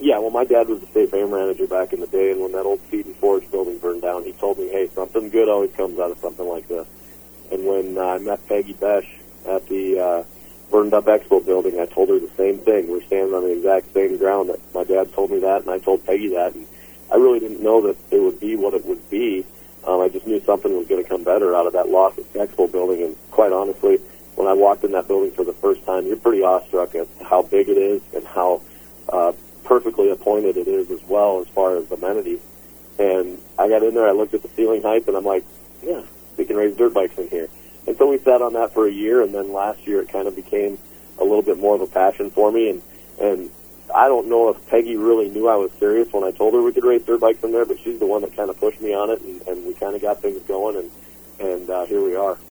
Yeah, well, my dad was the state fair manager back in the day, and when that old Feed and Forage building burned down, he told me, hey, something good always comes out of something like this. And when I met Peggy Besh at the burned up expo building, I told her the same thing. We're standing on the exact same ground. That my dad told me that, and I told Peggy that. And I really didn't know that it would be what it would be. I just knew something was going to come better out of that lost expo building. And quite honestly, when I walked in that building for the first time, you're pretty awestruck at how big it is and how perfectly appointed it is as well as far as amenities. And I got in there, I looked at the ceiling height, and I'm like, yeah, we can raise dirt bikes in here. And so we sat on that for a year, and then last year it kind of became a little bit more of a passion for me. And I don't know if Peggy really knew I was serious when I told her we could raise dirt bikes in there, but she's the one that kind of pushed me on it, and we kind of got things going, and here we are.